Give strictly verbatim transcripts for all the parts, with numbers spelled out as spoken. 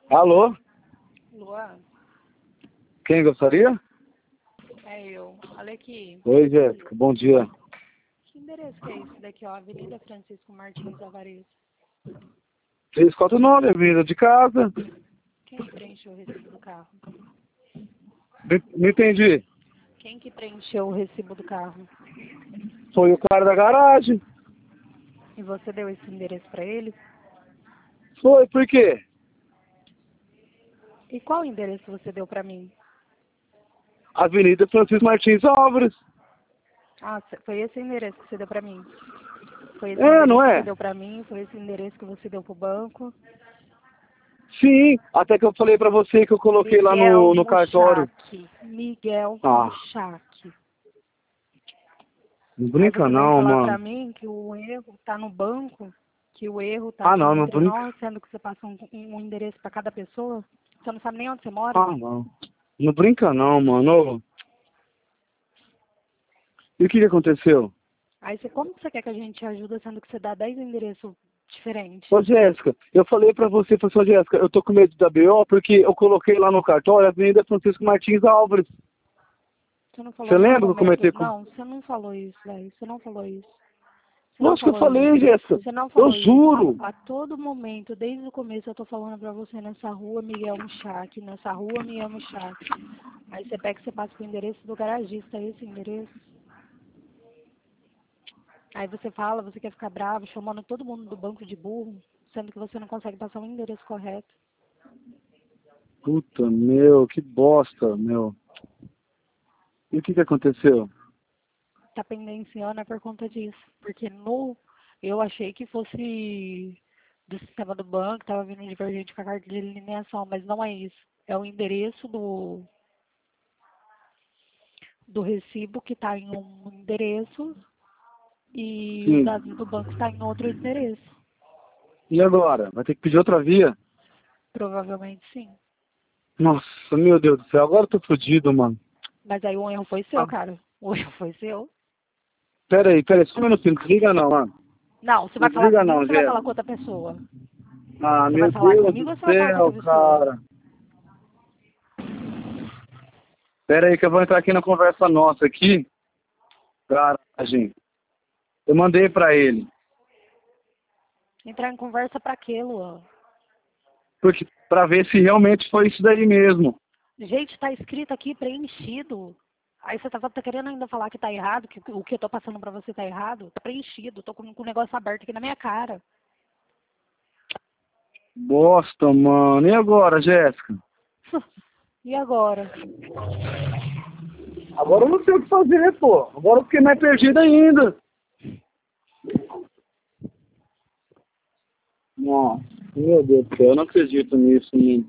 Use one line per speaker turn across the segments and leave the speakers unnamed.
Alô?
Luan,
Quem gostaria?
é eu. Olha aqui.
Oi, Jéssica. Bom dia.
Que endereço que é esse daqui, ó? Avenida Francisco Martins Alvarez.
três quatro nove, Avenida de Casa.
Quem preencheu o recibo do carro?
Não não entendi.
Quem que preencheu o recibo do carro?
Foi o cara da garagem.
E você deu esse endereço pra ele?
Foi, por quê?
E qual endereço você deu pra mim?
Avenida Francisco Martins Álvares.
Ah, cê- foi esse endereço que você deu pra mim? Foi esse
É, não
endereço que você
é?
deu pra mim? Foi esse endereço que você deu pro banco?
Sim, até que eu falei pra você que eu coloquei lá
Miguel
no, no cartório.
Muxac. Miguel
Ah,
Muxac.
não
Aí
brinca
você vem
não,
falar pra
mano.
mim que o erro tá no banco, que o erro tá
Ah,
aqui
não, não
entre
brinca.
nós, sendo que você passa um, um endereço pra cada pessoa. Você não sabe nem onde você mora.
Ah, não. Não brinca não, mano. Ô, e o que que aconteceu?
Aí você, como que você quer que a gente ajude, sendo que você dá dez endereços diferentes?
Ô, Jéssica, eu falei pra você, falei assim, ô, Jéssica, eu tô com medo da B O porque eu coloquei lá no cartório Avenida Francisco Martins Álvares.
Você não falou
Você
em nenhum
lembra que eu
momento.
comentei com...
Não, você não falou isso, velho. Você não falou isso. Você não
Lógico que eu
falou isso.
falei, Jéssica.
Você não
Eu
falou isso.
juro.
A todo momento, desde o começo, eu tô falando pra você nessa rua Miguel Muxac, nessa rua Miguel Muxac. Aí você pega e você passa pro endereço do garagista, esse endereço. Aí você fala, você quer ficar bravo, chamando todo mundo do banco de burro, sendo que você não consegue passar o endereço correto.
Puta, meu, que bosta, meu. E o que que aconteceu?
Tá pendenciando é por conta disso. Porque no, eu achei que fosse do sistema do banco, tava vindo divergente com a carta de alineação, mas não é isso. É o endereço do, do recibo que tá em um endereço e o
Sim.
da, do banco está em outro endereço.
E agora? Vai ter que pedir outra via?
Provavelmente sim.
Nossa, meu Deus do céu, agora eu tô fudido, mano.
Mas aí o erro foi seu,
Ah,
cara. O erro foi seu.
pera aí, pera aí, só um minutinho, não desliga não, mano.
Não, você
Não
vai falar
desliga
comigo ou
não,
você vai falar
Jéssica.
com outra pessoa?
Ah,
Você vai
meu
falar
Deus do
comigo ou você vai falar com
céu,
outra pessoa?
cara. Pera aí que eu vou entrar aqui na conversa nossa aqui. Garagem. Eu mandei pra ele.
Entrar em conversa pra quê, Luan?
Porque, pra ver se realmente foi isso daí mesmo.
Gente, tá escrito aqui preenchido. Aí você tá, tá querendo ainda falar que tá errado, que o que eu tô passando pra você tá errado? Tá preenchido, tô com, com o negócio aberto aqui na minha cara.
Bosta, mano. E agora, Jéssica?
E agora?
Agora eu não sei o que fazer, pô. Agora eu fiquei mais perdido ainda. Nossa, meu Deus do céu, eu não acredito nisso, menino.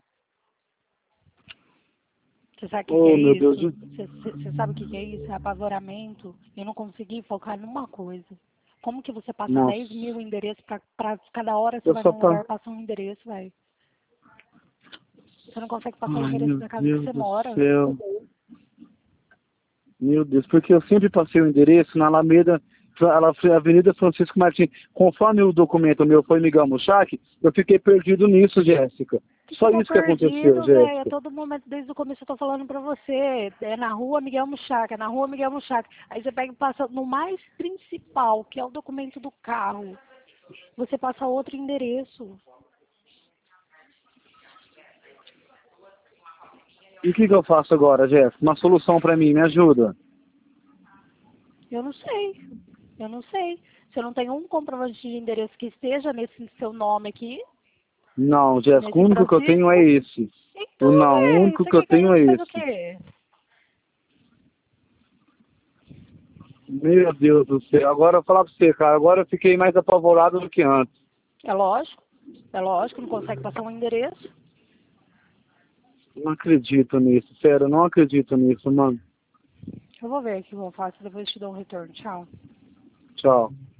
Você sabe o que, que
Oh,
é
meu Deus
isso?
do
Você, você você sabe o que, que é isso? É apavoramento. Eu não consegui focar numa coisa. Como que você passa
Nossa,
dez mil endereços pra, pra cada hora você
eu
vai
só
num
tá...
lugar e passa um endereço, velho? Você não consegue passar o
Ai,
endereço
meu
da casa que
Deus
você
do
mora.
céu. Meu Deus, porque eu sempre passei o endereço na Alameda, ela foi Avenida Francisco Martins. Conforme o documento meu foi Miguel Muxac, eu fiquei perdido nisso, Jéssica.
Que
Só
ficou
isso que aconteceu,
perdido, velho. A
Jéssica.
todo momento, desde o começo, eu tô falando pra você. É na rua Miguel Muxaca, é na rua Miguel Muxaca. Aí você pega e passa no mais principal, que é o documento do carro. Você passa outro endereço.
E o que, que eu faço agora, Jéssica? Uma solução pra mim, me ajuda.
Eu não sei. Eu não sei. Se eu não tenho um comprovante de endereço que esteja nesse seu nome aqui,
Não, Jéssica, o
nesse
único que eu tenho é
Francisco.
esse. O
Então,
não, o
velho,
único
você
que eu
quer que a
tenho é
gente faça o
esse.
quê?
Meu Deus do céu. Agora eu vou falar pra você, cara. Agora eu fiquei mais apavorado do que antes.
É lógico. É lógico, não consegue passar um endereço.
Não acredito nisso, sério, eu não acredito nisso, mano.
Eu vou ver o que eu faço, depois eu te dou um retorno. Tchau.
Tchau.